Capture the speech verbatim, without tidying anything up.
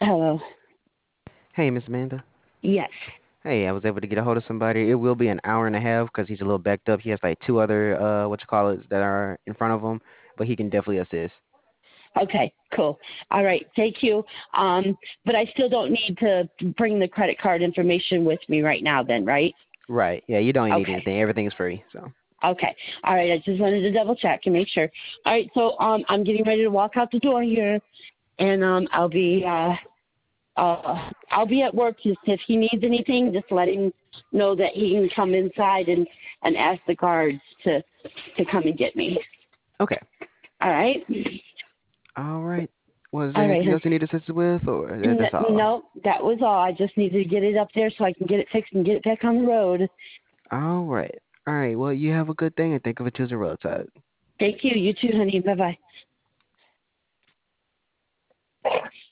Hello. Hey, Miss Amanda. Yes. Hey, I was able to get a hold of somebody. It will be an hour and a half because he's a little backed up. He has like two other uh what you call it that are in front of him, but he can definitely assist. Okay, cool. All right, thank you. Um, but I still don't need to bring the credit card information with me right now then, right? Right. Yeah, you don't need Okay. anything. Everything's free. So. Okay. All right, I just wanted to double check and make sure. All right, so um I'm getting ready to walk out the door here and um I'll be uh uh I'll be at work. Just if he needs anything, just let him know that he can come inside and and ask the guards to to come and get me. Okay. All right. All right. Was there All right, anything hon. else you need assistance with, or that- N- that's all? no, that was all. I just needed to get it up there so I can get it fixed and get it back on the road. All right. All right. Well, you have a good thing, and thank you for choosing Roadside. Thank you. You too, honey. Bye bye.